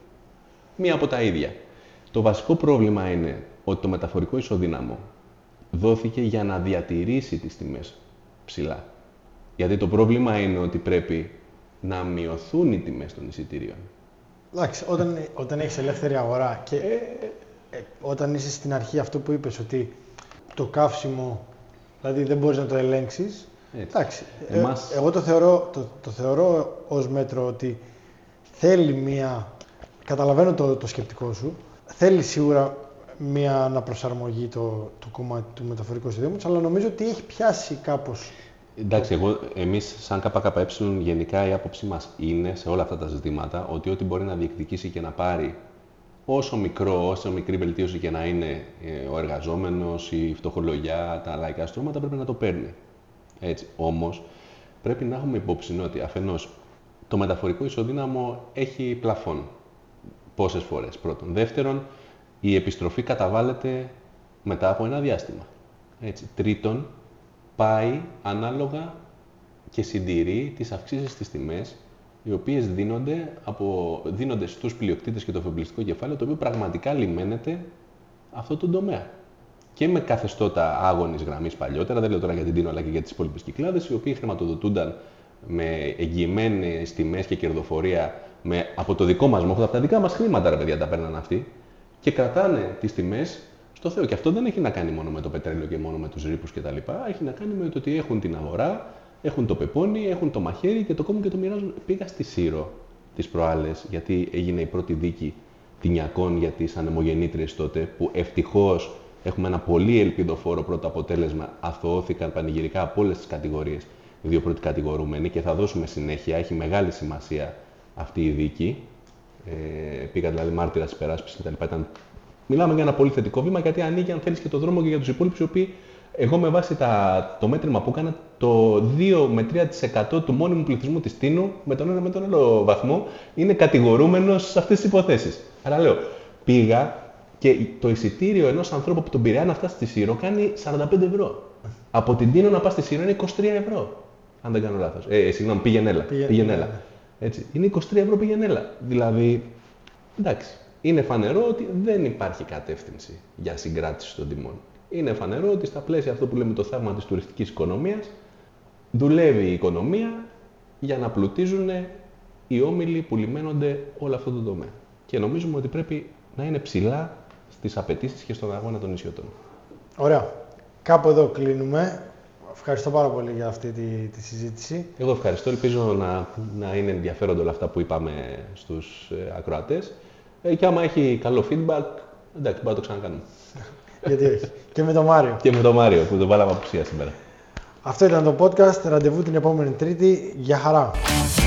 μία από τα ίδια. Το βασικό πρόβλημα είναι ότι το μεταφορικό ισοδύναμο δόθηκε για να διατηρήσει τις τιμές ψηλά. Γιατί το πρόβλημα είναι ότι πρέπει να μειωθούν οι τιμές των εισιτήριων. Εντάξει, όταν, όταν έχεις ελεύθερη αγορά και ε, ε, όταν είσαι στην αρχή αυτό που είπες, ότι το καύσιμο, δηλαδή δεν μπορείς να το ελέγξεις, εντάξει, Εμάς... ε, εγώ το θεωρώ, το, το θεωρώ ως μέτρο ότι θέλει μία, καταλαβαίνω το, το σκεπτικό σου, θέλει σίγουρα μία αναπροσαρμογή το, το κομμάτι του μεταφορικού ισοδύναμου, αλλά νομίζω ότι έχει πιάσει κάπως. Εντάξει, εγώ, εμείς σαν ΚΚΕ, γενικά η άποψή μας είναι σε όλα αυτά τα ζητήματα ότι ό,τι μπορεί να διεκδικήσει και να πάρει όσο μικρό, όσο μικρή βελτίωση και να είναι ε, ο εργαζόμενος, η φτωχολογιά, τα λαϊκά στρώματα πρέπει να το παίρνει. Έτσι. Όμως πρέπει να έχουμε υπόψη ότι αφενός το μεταφορικό ισοδύναμο έχει πλαφόν πόσες φορές. Πρώτον. Δεύτερον, η επιστροφή καταβάλλεται μετά από ένα διάστημα. Έτσι. Τρίτον, πάει ανάλογα και συντηρεί τις αυξήσεις στις τιμές, οι οποίες δίνονται, από, δίνονται στους πλειοκτήτες και το εφοπλιστικό κεφάλαιο, το οποίο πραγματικά λιμένεται αυτό το τομέα. Και με καθεστώτα άγονης γραμμής παλιότερα, δεν λέω τώρα για την Τίνο αλλά και για τις υπόλοιπες κυκλάδες, οι οποίοι χρηματοδοτούνταν με εγγυημένες τιμές και κερδοφορία με, από το δικό μας μόχο, από τα δικά μας χρήματα, ρε παιδιά, τα παίρναν αυτοί και κρατάνε τις τιμές στο Θεό. Και αυτό δεν έχει να κάνει μόνο με το πετρέλαιο και μόνο με τους ρήπους κτλ. Έχει να κάνει με το ότι έχουν την αγορά, έχουν το πεπόνι, έχουν το μαχαίρι και το κόμμα και το μοιράζουν. Πήγα στη Σύρο τις προάλλες, γιατί έγινε η πρώτη δίκη τηνιακών για τις ανεμογεννήτριες τότε, που ευτυχώς έχουμε ένα πολύ ελπιδοφόρο πρώτο αποτέλεσμα. Αθωώθηκαν πανηγυρικά από όλες τις κατηγορίες οι δύο πρώτοι κατηγορούμενοι και θα δώσουμε συνέχεια. Έχει μεγάλη σημασία αυτή η δίκη. Ε, πήγα δηλαδή μάρτυρας της υπεράσπισης κτλ. Ήταν... Μιλάμε για ένα πολύ θετικό βήμα, γιατί ανοίγει, αν θέλεις, και το δρόμο και για τους υπόλοιπους, οι οποίοι, εγώ με βάση τα, το μέτρημα που έκανα, το δύο με τρία τοις εκατό του μόνιμου πληθυσμού της Τίνου, με τον ένα με τον άλλο βαθμό, είναι κατηγορούμενος σε αυτές τις υποθέσεις. Άρα λέω, πήγα και το εισιτήριο ενός ανθρώπου από τον Πειραιά να φτάσει στη Σύρο κάνει σαράντα πέντε ευρώ. Από την Τίνο να πας στη Σύρο είναι είκοσι τρία ευρώ. Αν δεν κάνω λάθος. Ε, συγγνώμη, πήγαινε έλα. Πήγαινε έλα. Έτσι. Είναι είκοσι τρία ευρώ, πήγαινε έλα. Δηλαδή, εντάξει. Είναι φανερό ότι δεν υπάρχει κατεύθυνση για συγκράτηση των τιμών. Είναι φανερό ότι στα πλαίσια αυτό που λέμε το θαύμα της τουριστικής οικονομίας, δουλεύει η οικονομία για να πλουτίζουν οι όμιλοι που λιμένονται όλο αυτό το τομέα. Και νομίζουμε ότι πρέπει να είναι ψηλά στις απαιτήσεις και στον αγώνα των νησιωτών. Ωραία. Κάπου εδώ κλείνουμε. Ευχαριστώ πάρα πολύ για αυτή τη, τη συζήτηση. Εγώ ευχαριστώ. Ελπίζω να, να είναι ενδιαφέροντα όλα αυτά που είπαμε στους ε, ακροατές. Ε, και άμα έχει καλό feedback, εντάξει, μπορούμε να το ξανακάνουμε. Γιατί όχι. Και με τον Μάριο. Και με τον Μάριο που τον βάλαμε απουσία σήμερα. Αυτό ήταν το podcast. Ραντεβού την επόμενη Τρίτη. Γεια χαρά.